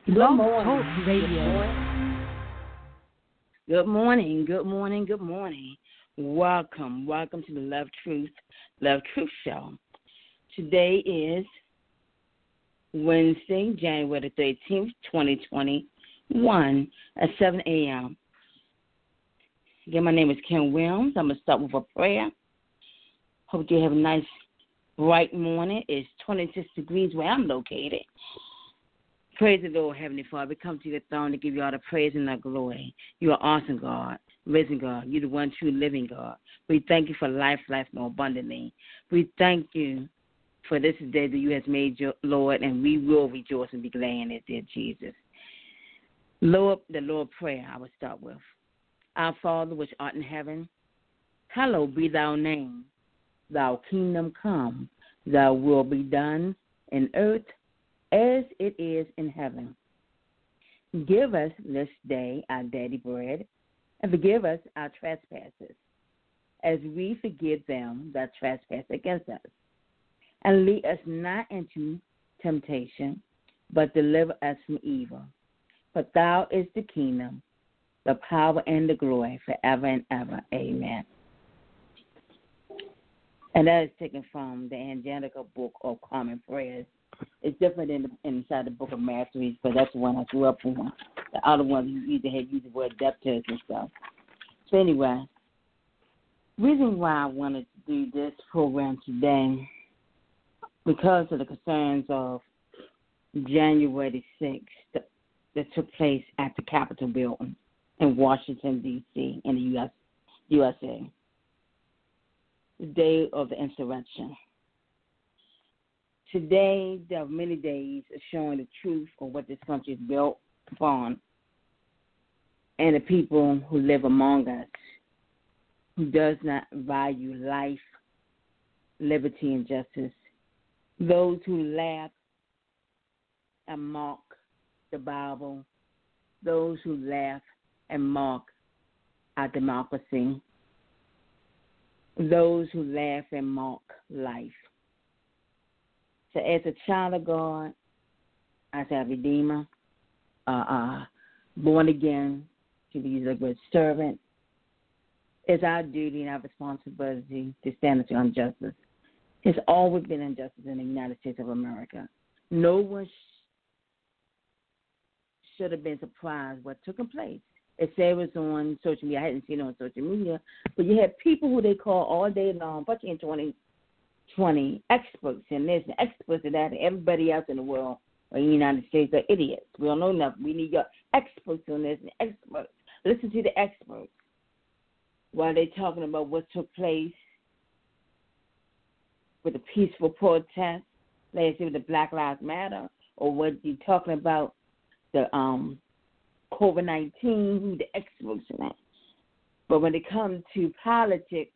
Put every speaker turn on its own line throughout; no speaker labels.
Good
Blog
morning.
Talk Radio.
Good morning. Good morning. Good morning. Welcome to the Love Truth Show. Today is Wednesday, January the 13th, 2021 at 7 a.m. Again, my name is Kim Williams. I'm going to start with a prayer. Hope you have a nice, bright morning. It's 26 degrees where I'm located. Praise the Lord, Heavenly Father. We come to your throne to give you all the praise and the glory. You are awesome, God, risen God. You're the one true living God. We thank you for life more abundantly. We thank you for this day that you have made, Lord, and we will rejoice and be glad in it, dear Jesus. Lord, the Lord prayer I will start with. Our Father, which art in heaven, hallowed be thy name. Thy kingdom come, thy will be done in earth as it is in heaven. Give us this day our daily bread, and forgive us our trespasses, as we forgive them that trespass against us. And lead us not into temptation, but deliver us from evil. For thou is the kingdom, the power, and the glory forever and ever. Amen. And that is taken from the Angelical Book of Common Prayers. It's different inside the Book of Masteries, but that's the one I grew up on. The other ones you either had used the word debtors and stuff. So anyway, reason why I wanted to do this program today, because of the concerns of January 6th that took place at the Capitol building in Washington, D.C., in the USA, the day of the insurrection. Today, there are many days of showing the truth of what this country is built upon, and the people who live among us, who does not value life, liberty, and justice, those who laugh and mock the Bible, those who laugh and mock our democracy, those who laugh and mock life. So as a child of God, as a redeemer, born again, to be a good servant, it's our duty and our responsibility to stand against injustice. There's always been injustice in the United States of America. No one should have been surprised what took place. It said it was on social media. I hadn't seen it on social media. But you had people who they call all day long, especially in 2020, experts in this and experts in that, and everybody else in the world or in the United States are idiots. We don't know nothing. We need your experts on this and experts. Listen to the experts while they're talking about what took place with the peaceful protest last year with the Black Lives Matter, or what you're talking about the COVID-19, who the experts in that. But when it comes to politics,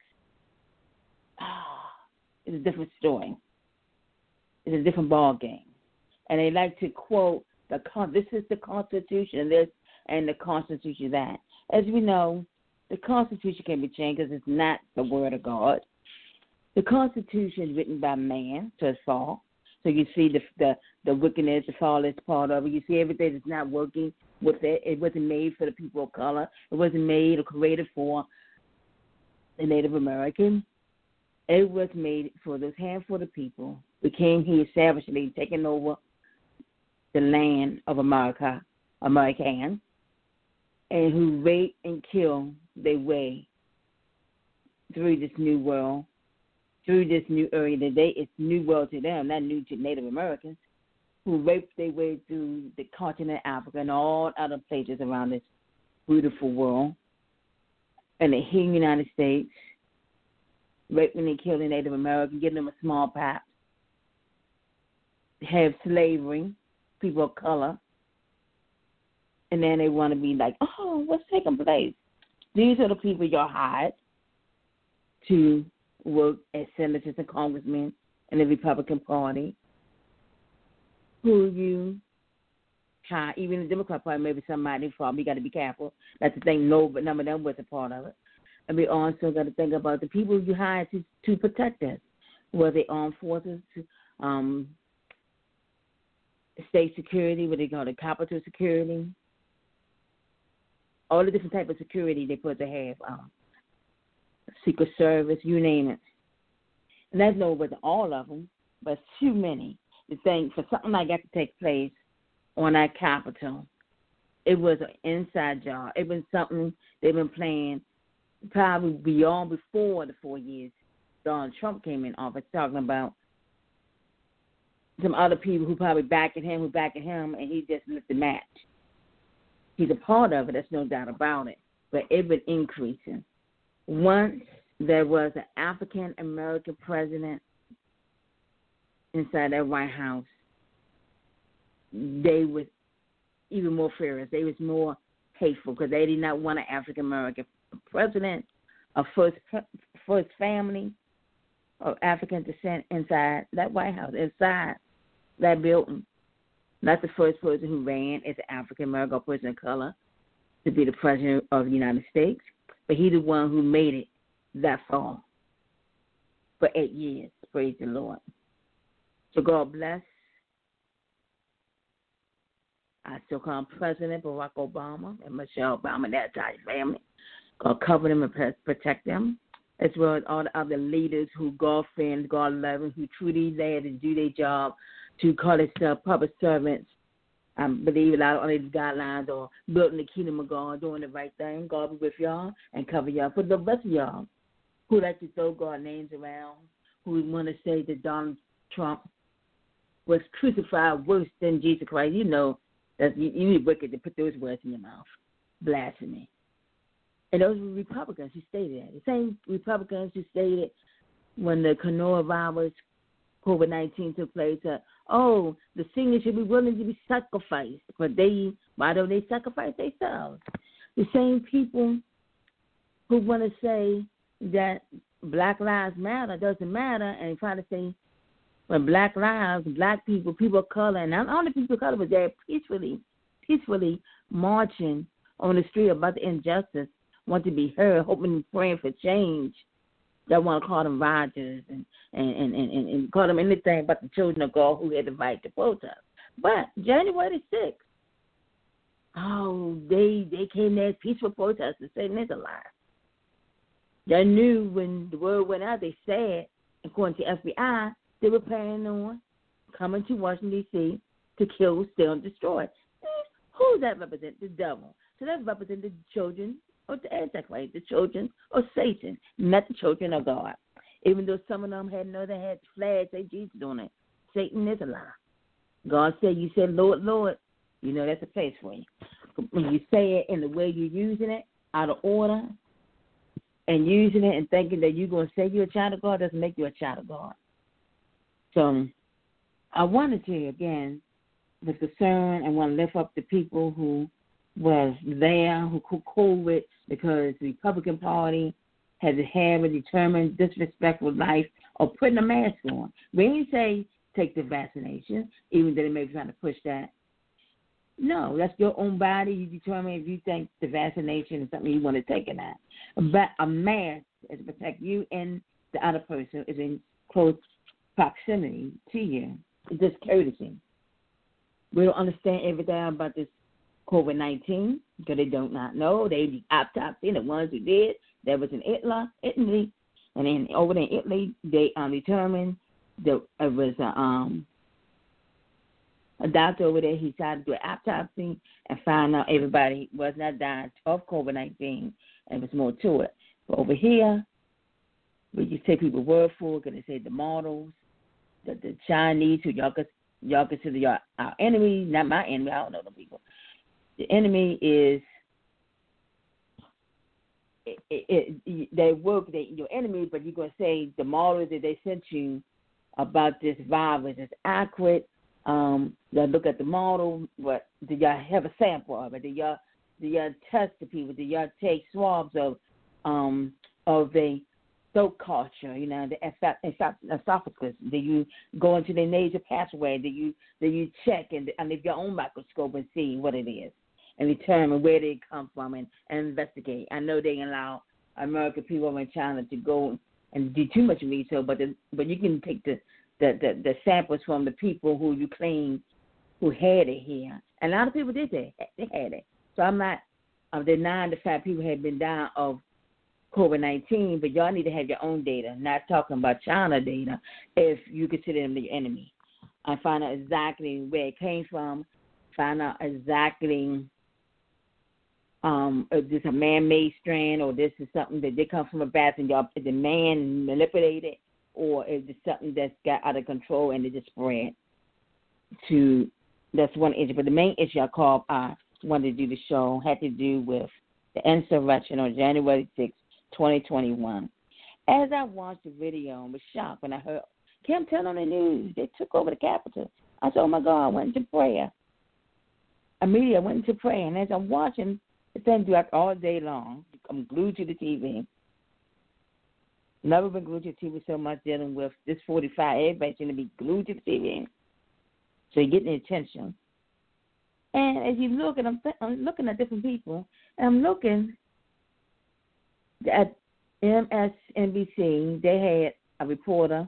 it's a different story. It's a different ball game. And they like to quote, this is the Constitution, this, and the Constitution that. As we know, the Constitution can be changed because it's not the Word of God. The Constitution is written by man to its fall. So you see the wickedness, the fall is part of it. You see everything that's not working with it. It wasn't made for the people of color. It wasn't made or created for the Native American. It was made for those handful of people who came here savagely, taking over the land of America, American, and who raped and killed their way through this new world, through this new area. Today, it's new world to them, not new to Native Americans, who raped their way through the continent of Africa and all other places around this beautiful world. And the here in the United States, raping and killing Native Americans, giving them a smallpox, have slavery, people of color, and then they want to be like, oh, what's taking place? These are the people you're hired to work as senators and congressmen in the Republican Party, who you hire, even the Democrat Party, maybe somebody from. You got to be careful. That's the thing. No, but none of them was a part of it. And we also got to think about the people you hire to protect us, whether they armed forces, state security, what they call the capital security, all the different types of security they put to have, Secret Service, you name it. And that's no with all of them, but too many to think for something like that to take place on that Capitol. It was an inside job. It was something they've been playing probably beyond before the 4 years Donald Trump came in office, talking about some other people who probably backing him, and he just lit the match. He's a part of it, there's no doubt about it, but it been increasing. Once there was an African-American president inside that White House, they was even more furious. They was more hateful because they did not want an African-American president, a first family of African descent inside that White House, inside that building. Not the first person who ran as an African-American or person of color to be the president of the United States, but he the one who made it that far for 8 years. Praise the Lord. So God bless. I still call him President Barack Obama and Michelle Obama and that entire family. God cover them and protect them, as well as all the other leaders who God fearing, God loving, who truly there to do their job, to call themselves public servants. I believe a lot of these guidelines or building the kingdom of God, doing the right thing. God be with y'all and cover y'all. For the rest of y'all who like to throw God names around, who want to say that Donald Trump was crucified worse than Jesus Christ, you know that you need wicked to put those words in your mouth. Blasphemy. And those were Republicans who stated that. The same Republicans who stated when the coronavirus, COVID-19 took place, the seniors should be willing to be sacrificed. But why don't they sacrifice themselves? The same people who want to say that Black Lives Matter doesn't matter and try to say when Black lives, Black people, people of color, and not only people of color, but they're peacefully marching on the street about the injustice, want to be heard, hoping and praying for change. They want to call them Rogers and call them anything but the children of God who had the right to protest. But January the 6th, they came there as peaceful protesters, saying it's a lie. They knew when the word went out, they said, according to FBI, they were planning on coming to Washington, D.C. to kill, steal, and destroy. Who does that represent? The devil. So that represents the children of the Antichrist, the children of Satan, not the children of God. Even though some of them had flags, say Jesus on it. Satan is a lie. God said, you said, Lord, Lord, you know that's a place for you. When you say it in the way you're using it, out of order, and using it and thinking that you're going to say you're a child of God doesn't make you a child of God. So I wanted to, again, the concern and want to lift up the people who was there, who COVID, because the Republican Party has a determined, disrespectful life of putting a mask on. We didn't say take the vaccination, even though they may be trying to push that. No, that's your own body. You determine if you think the vaccination is something you want to take or not. But a mask is to protect you and the other person is in close proximity to you. It's just courtesy. We don't understand everything about this COVID-19 because they do not know. They autopsy, the ones who did, that was in Italy, and then over there in Italy, they determined that it was a doctor over there. He tried to do an autopsy and found out everybody was not dying of COVID-19, and there was more to it. But over here, we just take people's word for it because they say the models, the Chinese, who y'all consider our enemy, not my enemy, I don't know them people. The enemy is your enemy, but you're going to say the models that they sent you about this virus is accurate. Y'all look at the model, but do y'all have a sample of it? Do y'all test the people? Do y'all take swabs of the throat culture, the esophagus? Do you go into the nasal passageway? Do you check and if your own microscope and see what it is and determine where they come from and investigate? I know they allow American people in China to go and do too much research, but you can take the samples from the people who you claim who had it here. And a lot of people did that. They had it. So I'm not denying the fact people had been dying of COVID-19, but y'all need to have your own data, not talking about China data, if you consider them your enemy. And find out exactly where it came from, find out exactly if this is a man-made strand or this is something that did come from a bat and y'all, the man manipulated, or is it something that's got out of control and it just spread to, that's one issue. But the main issue I called, wanted to do the show, had to do with the insurrection on January 6, 2021. As I watched the video, I was shocked when I heard Kim tell on the news they took over the Capitol. I said, oh, my God, I went into prayer. Immediately, I went into prayer, and as I'm watching the thing throughout all day long, I'm glued to the TV. Never been glued to the TV so much dealing with this 45. Everybody's going to be glued to the TV. So you're getting the attention. And as you look, and I'm looking at different people, and I'm looking at MSNBC. They had a reporter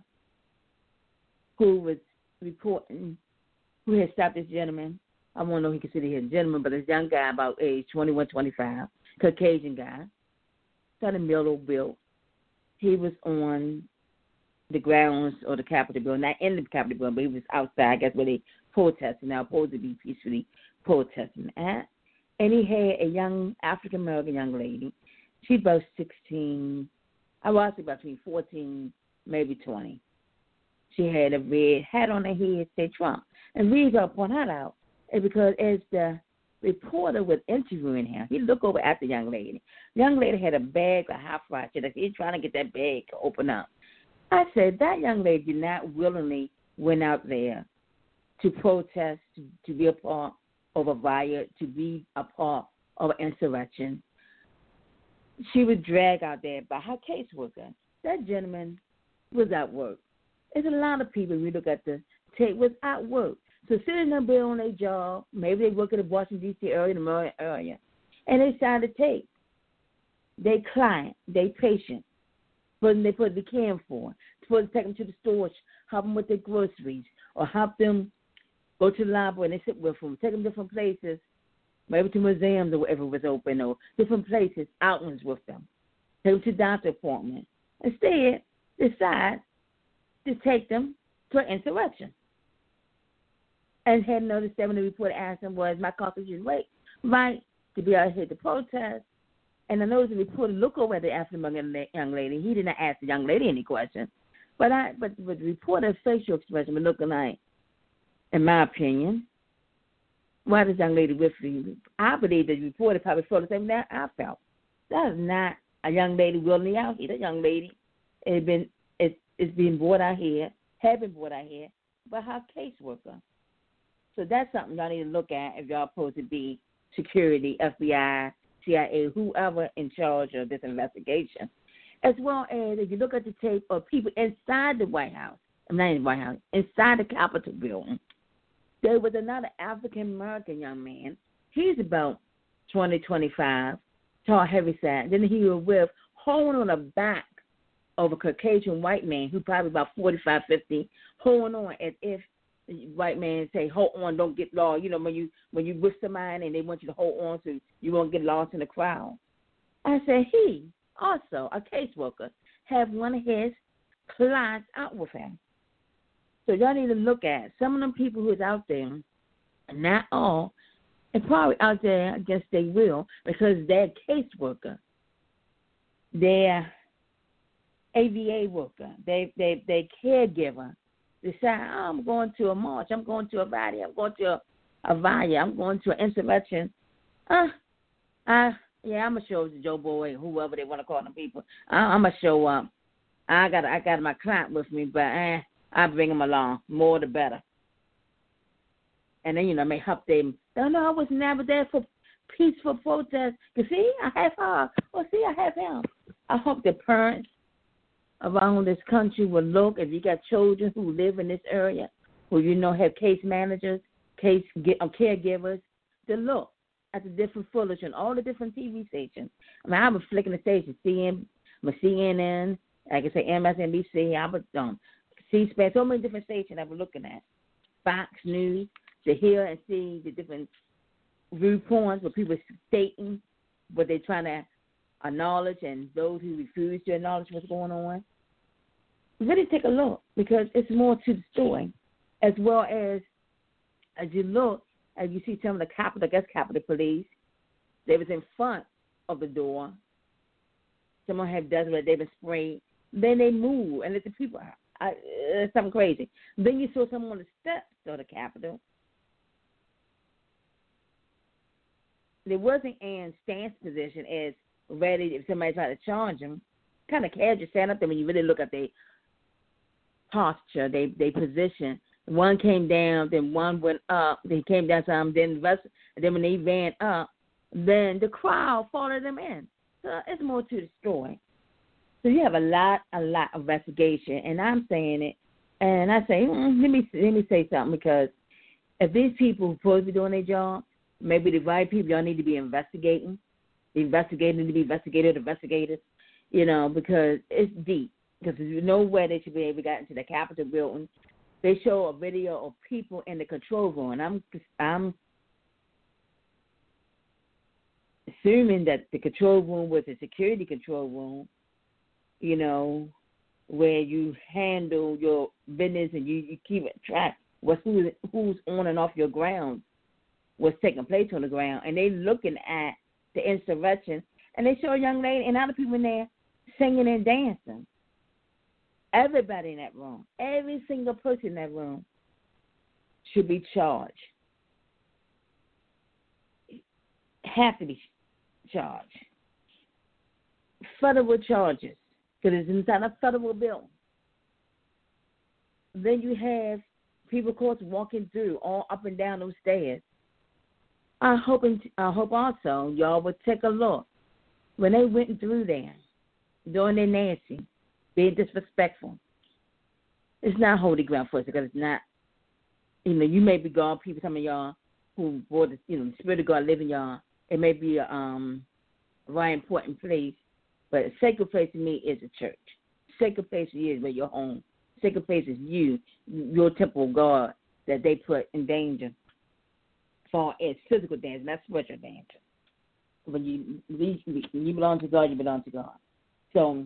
who was reporting, who had stopped this gentleman. I won't know if he considered him a gentleman, but this young guy about age 21, 25, Caucasian guy, kind of middle built. He was on the grounds of the Capitol building, not in the Capitol building, but he was outside, I guess, where they protesting. Now, supposed to be peacefully protesting at. And he had a young African-American young lady. She's about 16, I was about between 14, maybe 20. She had a red hat on her head, say Trump. And the reason I point that out is because as the reporter was interviewing him, he looked over at the young lady. The young lady had a bag of hot fries. He's trying to get that bag to open up. I said, that young lady did not willingly went out there to protest, to be a part of a riot, to be a part of an insurrection. She was dragged out there by her caseworker. That gentleman was at work. There's a lot of people, we look at the tape, was at work. So sitting there bill on their job, maybe they work at the Washington, D.C. area, the Maryland area, and they signed a tape. They client, they patient, but they put the can for, supposed to take them to the store, help them with their groceries, or help them go to the library and they sit with them, take them different places, maybe to museums or wherever was open, or different places, outings with them, take them to doctor appointments. Instead, decide to take them to an insurrection. And had noticed that when the report asked him was, my constitutional right to be out here to protest. And I noticed the reporter looked over at the African young lady. He did not ask the young lady any questions. But the reporter's facial expression was looking like, in my opinion, why this young lady with me? I believe the reporter probably felt the same that I felt. That is not a young lady willingly out here. That young lady is being brought out here, had been brought out here by her caseworker. So that's something y'all need to look at if y'all supposed to be security, FBI, CIA, whoever in charge of this investigation. As well as if you look at the tape of people inside the White House, not in the White House, inside the Capitol building, there was another African-American young man. He's about 20, 25, tall, heavy side. Then he was with, holding on the back of a Caucasian white man who probably about 45, 50, holding on as if the white man say, hold on, don't get lost. You know, when you with somebody and they want you to hold on so you won't get lost in the crowd. I said, he also, a caseworker, had one of his clients out with him. So y'all need to look at some of them people who's out there, not all, and probably out there against their will because they're caseworker, they're AVA worker, they caregiver. Decide, oh, I'm going to a march, I'm going to a rally, I'm going to a riot, I'm going to an insurrection. I'm gonna show up to Joe Boy, whoever they want to call them people. I'm gonna show up. I got my client with me, but I bring them along, more the better. And then may help them. No, I was never there for peaceful protest. You see, I have her. Well, see, I have him. I hope the parents around this country will look, if you got children who live in this area, who have case managers, caregivers, to look at the different footage and all the different TV stations. I mean, I was flicking the stations, CNN, like I say, MSNBC, I was C-SPAN, so many different stations I was looking at. Fox News, to hear and see the different viewpoints, what people are stating, what they're trying to acknowledge, and those who refuse to acknowledge what's going on. Really take a look, because it's more to the story, as well as you look, as you see some of the Capitol Police, they was in front of the door. Someone had done where they've been sprayed. Then they move and let the people out. It's something crazy. Then you saw someone on the steps of the Capitol. They wasn't in stance position as ready if somebody tried to charge them. Kind of casual stand up there when you really look at their posture, their position. One came down, then one went up. They came down some, then the rest. And then when they ran up, then the crowd followed them in. So it's more to the story. So you have a lot of investigation, and I'm saying it, and I say, let me say something, because if these people who supposed to be doing their job, maybe the right people, y'all need to be investigating. The investigators need to be investigators, because it's deep. Because there's no way they should be able to get into the Capitol building. They show a video of people in the control room, and I'm assuming that the control room was a security control room, where you handle your business and you keep track who's on and off your grounds, what's taking place on the ground. And they looking at the insurrection, and they show a young lady and other people in there singing and dancing. Everybody in that room, every single person in that room should be charged. Have to be charged. Federal charges, because it's inside a federal building. Then you have people, of course, walking through all up and down those stairs. I hope also y'all would take a look when they went through there, doing their nasty, being disrespectful. It's not holy ground for us, because it's not. You may be God people, some of y'all who brought the Spirit of God live in y'all. It may be a very important place, but a sacred place to me is a church. Sacred place to you is where your home. Sacred place is you, your temple of God that they put in danger, for as physical danger, not spiritual danger. When you belong to God, you belong to God. So,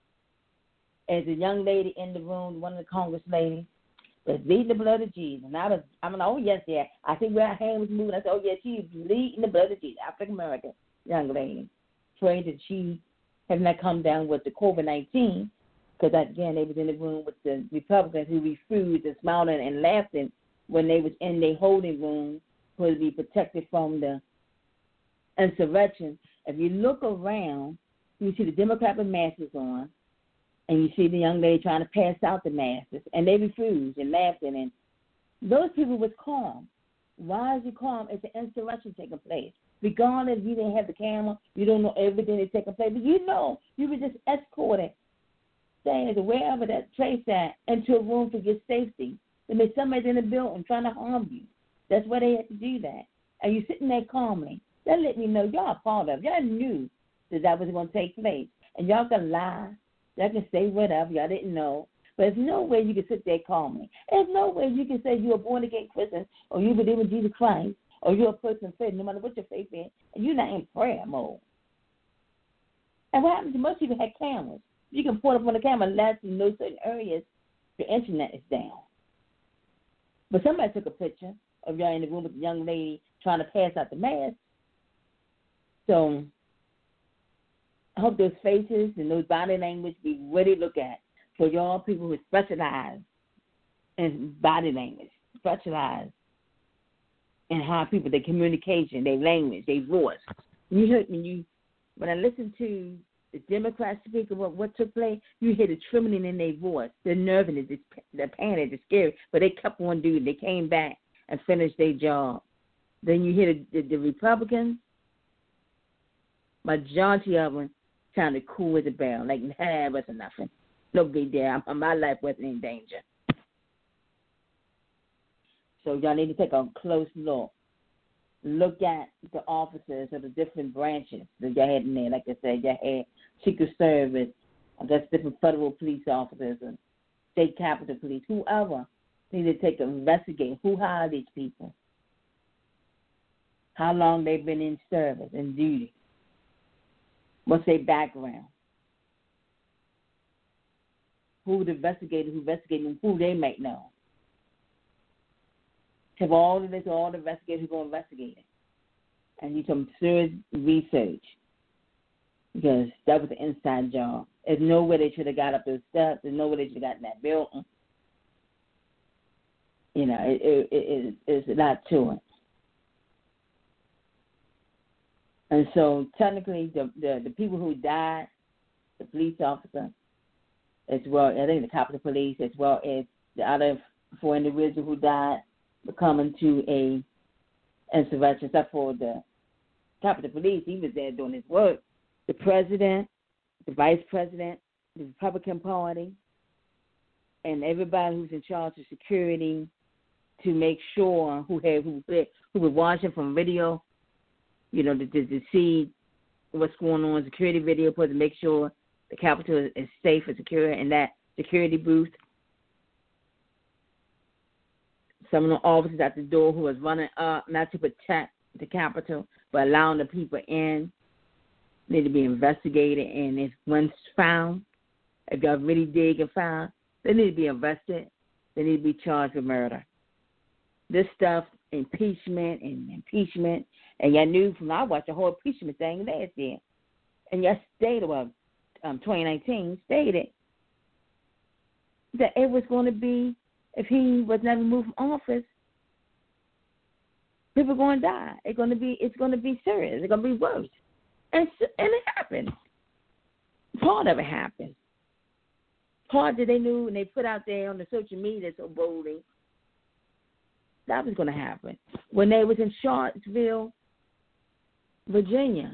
as a young lady in the room, one of the Congress ladies, was bleeding the blood of Jesus. And I'm like, oh, yes, yeah. I think where her hand was moving, I said, oh, yes, she's bleeding the blood of Jesus. African-American young lady. Prayed that she has not come down with the COVID-19, because, again, they was in the room with the Republicans who refused and smiling and laughing when they was in their holding room to be protected from the insurrection. If you look around, you see the Democrat with masks on, and you see the young lady trying to pass out the masks, and they refused and laughed, and those people was calm. Why is it calm? It's an insurrection taking place. Regardless, you didn't have the camera, you don't know everything that's taking place, but you were just escorted, saying wherever that place at, into a room for your safety. And there's somebody in the building trying to harm you. That's why they had to do that. And you sitting there calmly. That let me know y'all are part of it. Y'all knew that was going to take place. And y'all can lie. Y'all can say whatever. Y'all didn't know. But there's no way you can sit there calmly. There's no way you can say you're a born-again Christian, or you believe in Jesus Christ, or you're a person of faith, no matter what your faith is, and you're not in prayer mode. And what happens is most people have cameras. You can put up on the camera unless you know certain areas the internet is down. But somebody took a picture of y'all in the room with the young lady trying to pass out the mask. So I hope those faces and those body language be really looked at for y'all people who specialize in body language, specialize in how people, their communication, their language, their voice. You heard when I listened to the Democrats speak about what took place, you hear the trembling in their voice, the nervousness, the panic, the scary, but they kept on doing it. They came back and finished their job. Then you hear the Republicans, majority of them sounded cool as a bell, like, nah, it wasn't nothing. No big deal. My life wasn't in danger. So y'all need to take a close look. Look at the officers of the different branches that y'all had in there. Like I said, y'all had Secret Service, I guess different federal police officers and state capitol police, whoever. They need to take and investigate who hired these people, how long they've been in service and duty, what's their background, who the investigators who investigating who they might know. Have all of this, all the investigators who go investigate it, and do some serious research, because that was an inside job. There's no way they should have got up those steps. There's no way they should have gotten that building. You know, it's a lot to it. And so technically the people who died, the police officer, as well, I think the Capitol Police, as well as the other 4 individuals who died, were coming to a insurrection, except for the Capitol Police. He was there doing his work. The president, the vice president, the Republican Party, and everybody who's in charge of security to make sure who was watching from video, you know, to see what's going on, security video, to make sure the Capitol is safe and secure in that security booth. Some of the officers at the door who was running up, not to protect the Capitol, but allowing the people in, need to be investigated. And if one's found, if y'all really dig and found, they need to be arrested. They need to be charged with murder. This stuff, impeachment. And y'all knew from I watched the whole impeachment thing last year. And y'all stated, 2019 stated that it was going to be, if he was never removed from office, people are going to die. It's going to be serious. It's going to be worse. And it happened. Part of it happened. Part that they knew and they put out there on the social media so boldly, that was going to happen. When they was in Charlottesville, Virginia,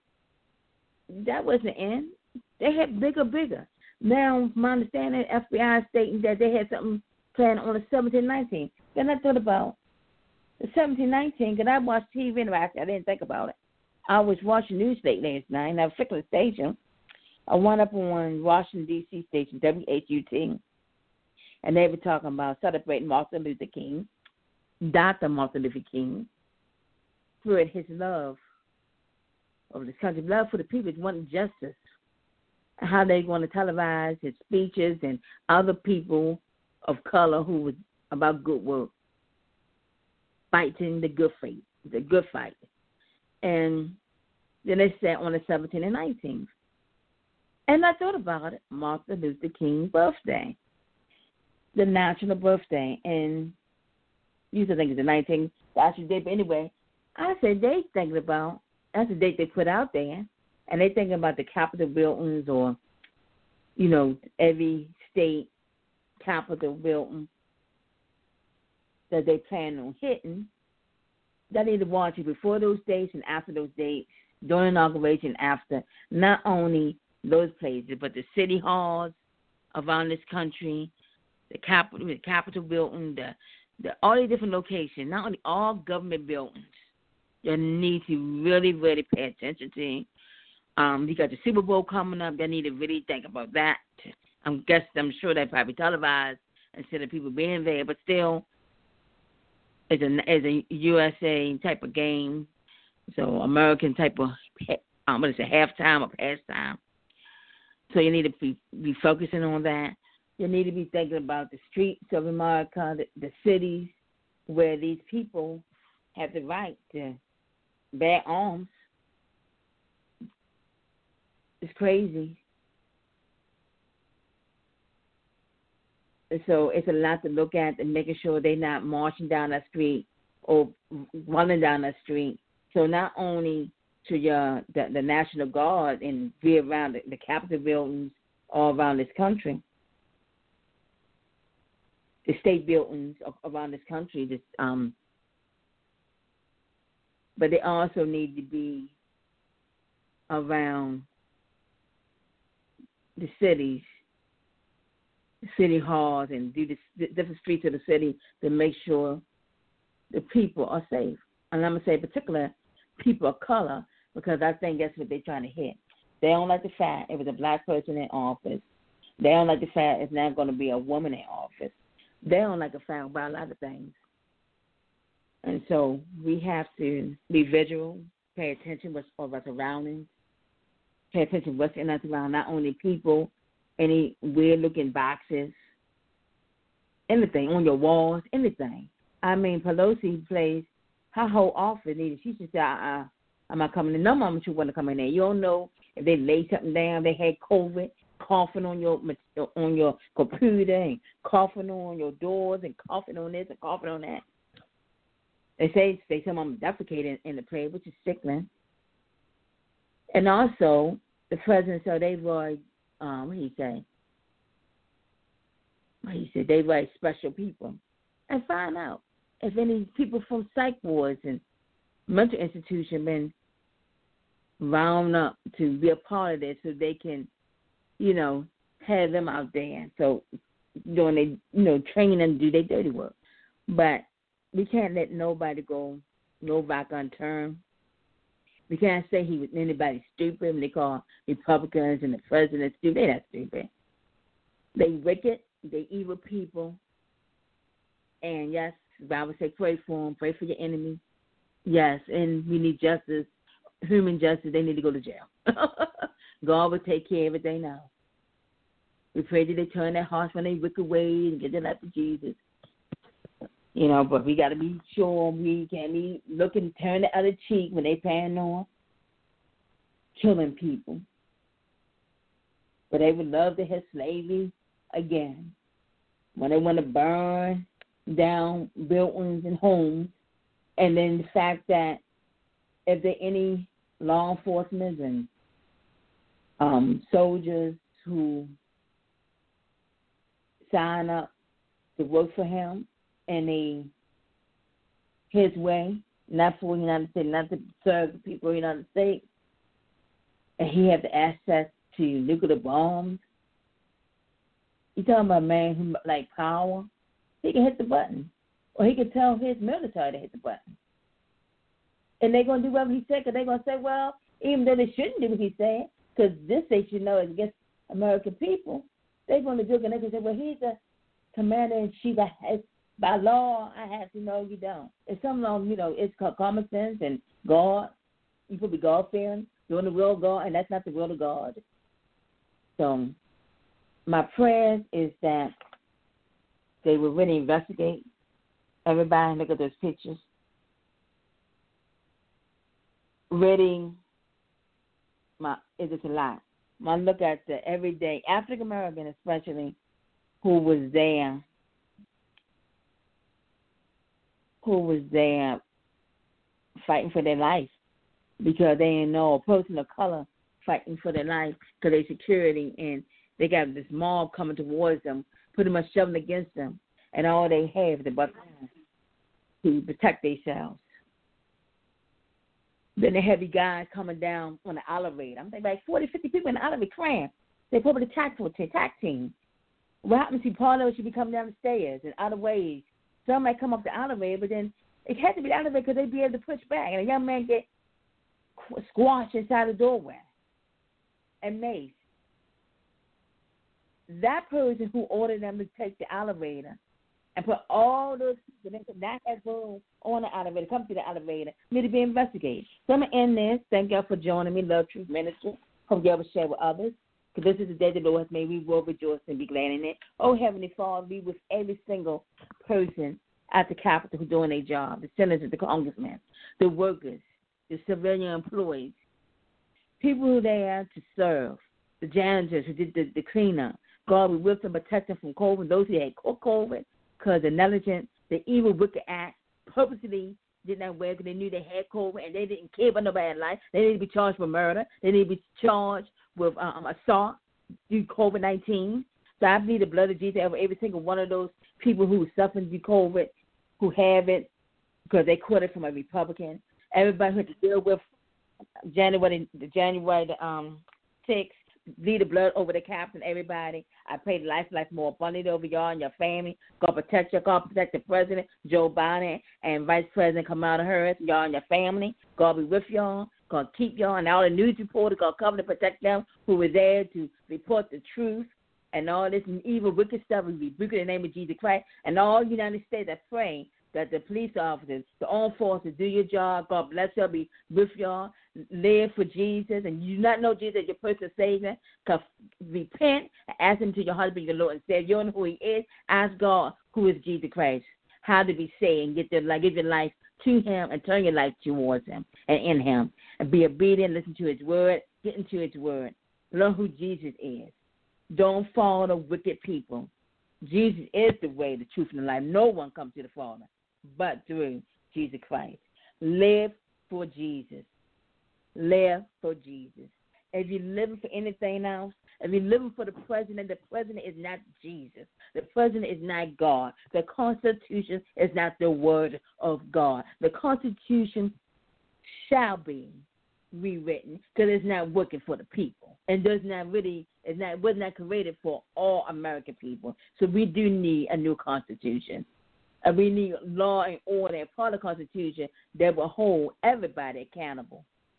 that wasn't in. They had bigger. Now, my understanding, FBI stating that they had something planned on the 17-19. Then I thought about the 17-19, because I watched TV and I didn't think about it. I was watching news late last night, and at a particular station, I wound up on Washington, D.C. station, WHUT, and they were talking about celebrating Martin Luther King, Dr. Martin Luther King, for his love of this country, love for the people, wanting justice, how they're going to televise his speeches and other people of color who was about good work, fighting the good fight. And then they said on the 17th and 19th. And I thought about it, Martin Luther King's birthday, the national birthday. And you used to think it's the 19th, that's the date. But anyway, I said they thinking about, that's the date they put out there. And they thinking about the Capitol buildings or, you know, every state Capitol building that they plan on hitting. They need to watch it before those dates and after those dates, during inauguration, after, not only those places, but the city halls around this country, the Capitol building, the all the different locations, not only all government buildings, you need to really, really pay attention to. You got the Super Bowl coming up. They need to really think about that. I'm sure they probably televised instead of people being there, but still, it's a USA type of game, so American type of halftime or pastime. So you need to be focusing on that. You need to be thinking about the streets of America, the cities where these people have the right to bear arms. It's crazy. So it's a lot to look at and making sure they're not marching down that street or running down that street. So not only to the National Guard and be around the Capitol buildings all around this country, the state buildings around this country, but they also need to be around the cities, city halls, and do the different streets of the city to make sure the people are safe. And I'm going to say in particular, people of color, because I think that's what they're trying to hit. They don't like the fact it was a black person in office. They don't like the fact it's not going to be a woman in office. They don't like a fact about a lot of things. And so we have to be vigilant, pay attention to what's our surroundings, pay attention to what's in us around, not only people, any weird-looking boxes, anything on your walls, anything. I mean, Pelosi plays her whole office needed. She should say, I'm not coming in. No mama should want to come in there. You don't know if they laid something down, they had COVID, coughing on your computer and coughing on your doors and coughing on this and coughing on that. They say some of them defecating in the prayer, which is sickening. And also, the president said they were, what did he say? He said they were special people. And find out if any people from psych wards and mental institution been round up to be a part of this so they can, have them out there. So doing they, training them to do their dirty work. But we can't let nobody go no back unturned. We can't say he was anybody stupid when they call Republicans and the president stupid. They're not stupid. They wicked. They evil people. And yes, the Bible says pray for them. Pray for your enemy. Yes, and we need justice, human justice. They need to go to jail. God will take care of it. They know. We pray that they turn their hearts from their wicked ways and get their life to Jesus. But we got to be sure we can't be looking, turn the other cheek when they paranoid, killing people. But they would love to have slavery again. When they want to burn down buildings and homes, and then the fact that if there are any law enforcement and soldiers who sign up to work for him, and his way, not for the United States, not to serve the people of the United States, and he had the access to nuclear bombs. You're talking about a man who like power. He can hit the button, or he can tell his military to hit the button, and they're gonna do whatever he said. Because they're gonna say, well, even though they shouldn't do what he said, because this they should know is against American people, they're gonna do it, and they can say, well, he's a commander in chief. By law, I have to know you don't. It's something wrong, it's called common sense and God. You could be God-fearing, doing the will of God, and that's not the will of God. So my prayer is that they will really investigate everybody, look at those pictures. Really, it's just a lot. When I look at the everyday African-American especially who was there fighting for their life because they didn't know a person of color fighting for their life because their security, and they got this mob coming towards them, pretty much shoving against them, and all they have is but to protect themselves. Then they have the guys coming down on the elevator. I'm thinking like 40, 50 people in the elevator crying. They put up the attack team. What happens if part of it should be coming down the stairs and other ways? Some might come up the elevator, but then it had to be the elevator because they'd be able to push back. And a young man get squashed inside the doorway and maced. That person who ordered them to take the elevator and put all those people that could not have room on the elevator, come to the elevator, need to be investigated. So I'm going to end this. Thank y'all for joining me, Love Truth Ministry. Hope y'all will share with others. Because this is the day the Lord has made. We will rejoice and be glad in it. Oh, Heavenly Father, be with every single person at the Capitol who's doing their job, the senators, the congressmen, the workers, the civilian employees, people who are there to serve, the janitors who did the cleanup. God, we will protect them from COVID, those who had COVID, because the negligent, the evil, wicked act purposely did not wear because they knew they had COVID and they didn't care about nobody's life. They need to be charged for murder. They need to be charged with assault due to COVID-19. So I believe the blood of Jesus over every single one of those people who suffer due to COVID, who have it because they caught it from a Republican. Everybody who had to deal with January 6th, bleed the blood over the caps and everybody. I pray the life more abundantly over y'all and your family. God protect you. God protect the President, Joe Biden, and Vice President Kamala Harris, y'all and your family. God be with y'all. God keep y'all. And all the news reporters, God cover to protect them who were there to report the truth and all this evil, wicked stuff. We rebuke it in the name of Jesus Christ. And all United States, I pray that the police officers, the armed forces, do your job. God bless y'all, be with y'all. Live for Jesus. And you do not know Jesus as your personal Savior, repent and ask Him to your heart to be your Lord and Savior. You don't know who He is. Ask God who is Jesus Christ, how to be saved, and give your life to Him and turn your life towards Him and in Him. And be obedient, listen to His word, get into His word. Learn who Jesus is. Don't follow the wicked people. Jesus is the way, the truth, and the life. No one comes to the Father but through Jesus Christ. Live for Jesus. Live for Jesus. If you're living for anything else, if you're living for the president is not Jesus. The president is not God. The Constitution is not the word of God. The Constitution shall be rewritten because it's not working for the people and was not created for all American people. So we do need a new Constitution. And we need law and order and part of the Constitution that will hold everybody accountable.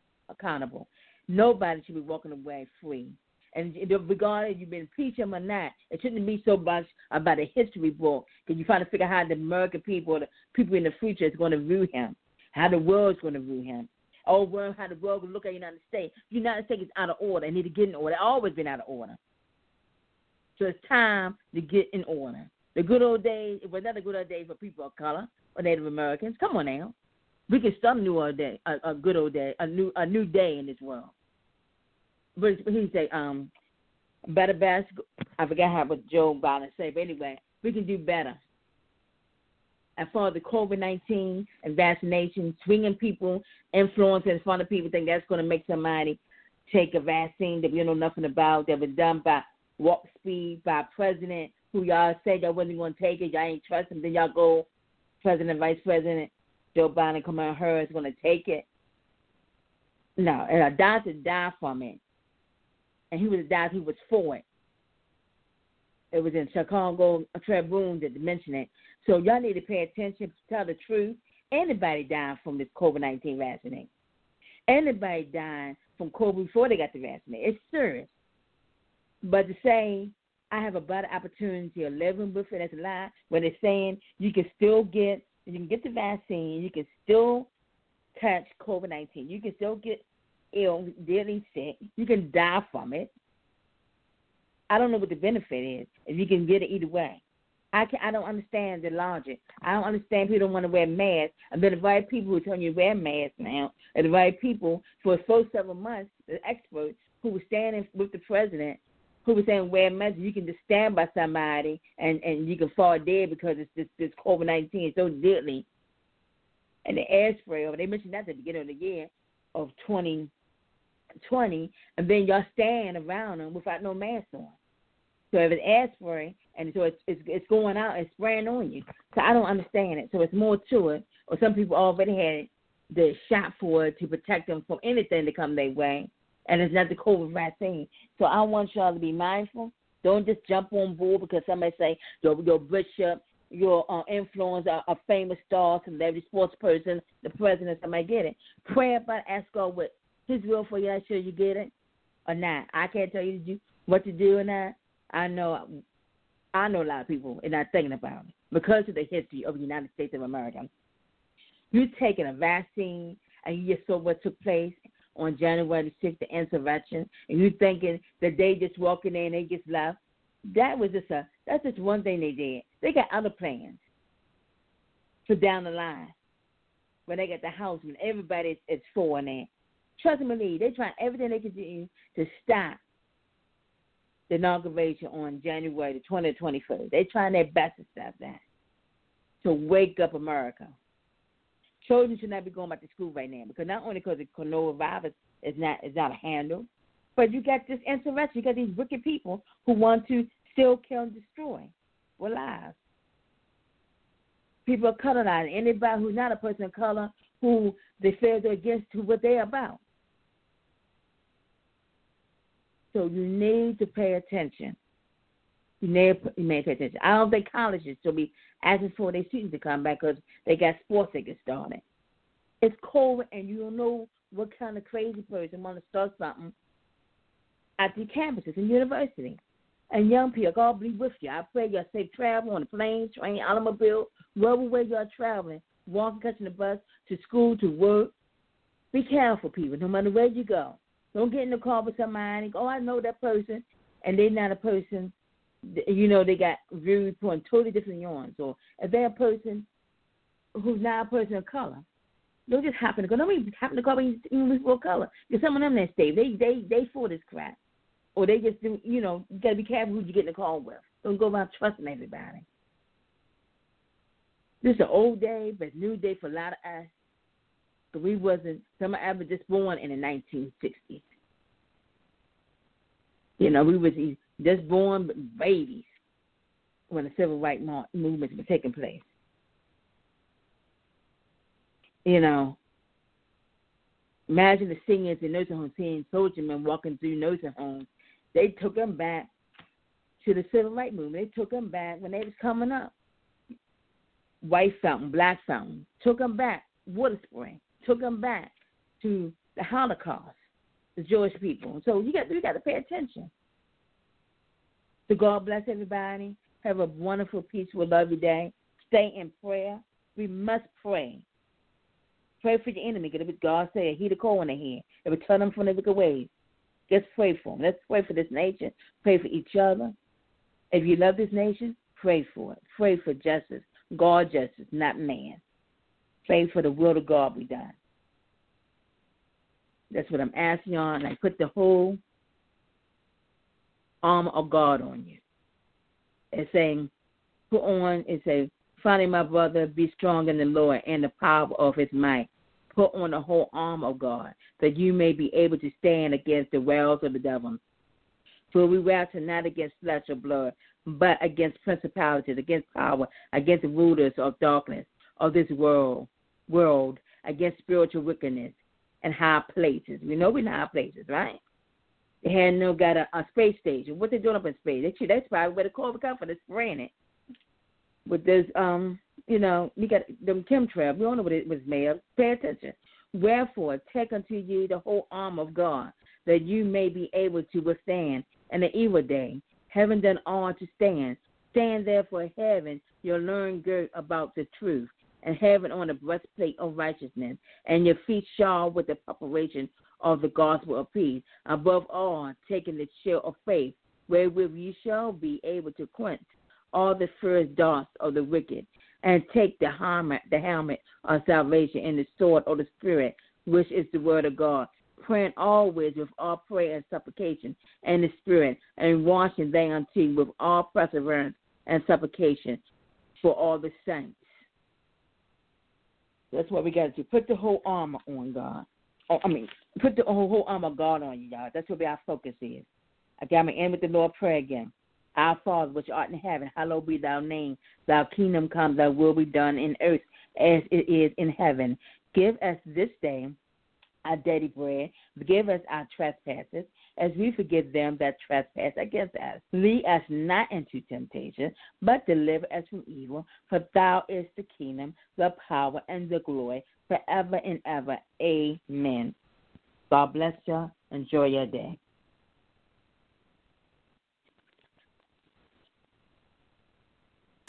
Nobody should be walking away free. And regardless if you've been preaching or not, it shouldn't be so much about a history book because you're trying to figure out how the American people, the people in the future, is going to view him, how the world's going to view him. How the world will look at the United States. The United States is out of order. It need to get in order. It's always been out of order. So it's time to get in order. The good old days, it was not a good old day for people of color or Native Americans. Come on now. We can start a new old day, a good old day, a new day in this world. But he said, better best. I forgot what Joe Biden said, but anyway, we can do better. As far as the COVID-19 and vaccination, swinging people, influencing front of people think that's going to make somebody take a vaccine that we don't know nothing about, that was done by warp speed, by a president who y'all said y'all wasn't going to take it, y'all ain't trust him, then y'all go, President, Vice President Joe Biden come out her is going to take it. No, and a doctor died from it. And he was for it. It was in Chicago Tribune that mentioned it. So y'all need to pay attention, tell the truth. Anybody died from this COVID-19 vaccine. Anybody died from COVID before they got the vaccine. It's serious. But to say, I have a better opportunity of living with it, that's a lie. When they're saying you can get the vaccine, you can still catch COVID-19. You can still get ill, deadly sick. You can die from it. I don't know what the benefit is if you can get it either way. I don't understand the logic. I don't understand people don't want to wear masks. And then the right people who are telling you to wear masks now, and the right people for the first several months, the experts who were standing with the president, who were saying wear masks, you can just stand by somebody and you can fall dead because it's this COVID-19 is so deadly. And the air spray, they mentioned that at the beginning of the year of 2020, and then y'all stand around them without no mask on. So if it's air spray, and so it's going out and spraying on you. So I don't understand it. So it's more to it. Or some people already had the shot for it to protect them from anything to come their way, and it's not the COVID vaccine. So I want y'all to be mindful. Don't just jump on board because somebody say your bishop, your influencer, a famous star, celebrity, sports person, the president, somebody get it. Pray about it, ask God what His will for you. I'm sure you get it or not. I can't tell you what to do or not. I know a lot of people are not thinking about it because of the history of the United States of America. You're taking a vaccine and you just saw what took place on January 6th, the insurrection, and you're thinking that they just walking in and they just left. That's just one thing they did. They got other plans for down the line when they got the house and everybody is for in there. Trust me, they're trying everything they can do to stop the inauguration on January the 20th, 21st. They're trying their best to stop that. So wake up, America. Children should not be going back to school right now because not only because the coronavirus is not a handle, but you got this insurrection. You got these wicked people who want to still kill and destroy with lies. People of color, anybody who's not a person of color who they feel they're against what they're about. So you need to pay attention. You may pay attention. I don't think colleges should be asking for their students to come back because they got sports that get started. It's cold and you don't know what kind of crazy person want to start something at the campuses and university. And young people, God be with you. I pray you're safe travel on the plane, train, automobile, wherever way you're traveling, walking, catching the bus, to school, to work. Be careful, people, no matter where you go. Don't get in the car with somebody. Oh, I know that person, and they're not a person. You know, they got views on totally different yarns. Or if they're a person who's not a person of color, don't just happen to go. Nobody happen to go English for color. Because some of them that stay, they for this crap. Or they just do, you know, you got to be careful who you get in the car with. Don't go around trusting everybody. This is an old day, but new day for a lot of us. But we wasn't, some of us were just born in the 1960s. You know, we was just born babies when the civil rights movement was taking place. You know, imagine the seniors in nursing homes seeing soldier men walking through nursing homes. They took them back to the civil rights movement. They took them back when they was coming up. White fountain, black fountain. Took them back. Water spring. Took them back to the Holocaust, the Jewish people. So we got to pay attention. So God bless everybody. Have a wonderful, peaceful, lovely day. Stay in prayer. We must pray. Pray for your enemy. Because God said, He the call in the head. It will turn them from their wicked ways. Let's pray for them. Let's pray for this nation. Pray for each other. If you love this nation, pray for it. Pray for justice. God justice, not man. Pray for the will of God be done. That's what I'm asking y'all. And I put the whole armor of God on you. It's saying, put on, it says, finally, my brother, be strong in the Lord and the power of his might. Put on the whole armor of God, that you may be able to stand against the wiles of the devil. For we wrestle not against flesh or blood, but against principalities, against power, against the rulers of darkness of this world, against spiritual wickedness and high places. We know we're in high places, right? They had got a space station. What they doing up in space? That's probably where the COVID come from. They're spraying it. But there's, you know, you got them chemtrails. We don't know what it was made of. Pay attention. Wherefore, take unto you the whole arm of God, that you may be able to withstand in the evil day, having done all to stand. Stand therefore, having your loins girt about the truth, and having on the breastplate of righteousness, and your feet shod with the preparation of the gospel of peace. Above all, taking the shield of faith, wherewith you shall be able to quench all the first darts of the wicked, and take the helmet of salvation and the sword of the Spirit, which is the word of God, praying always with all prayer and supplication in the Spirit, and washing thereunto with all perseverance and supplication for all the saints. That's what we got to do. Put the whole armor on, God. Put the whole armor of God on you, y'all. That's what our focus is. I got me in with the Lord prayer again. Our Father, which art in heaven, hallowed be thy name. Thy kingdom come, thy will be done in earth as it is in heaven. Give us this day our daily bread. Forgive us our trespasses, as we forgive them that trespass against us. Lead us not into temptation, but deliver us from evil. For thou is the kingdom, the power, and the glory, forever and ever. Amen. God bless you. Enjoy your day.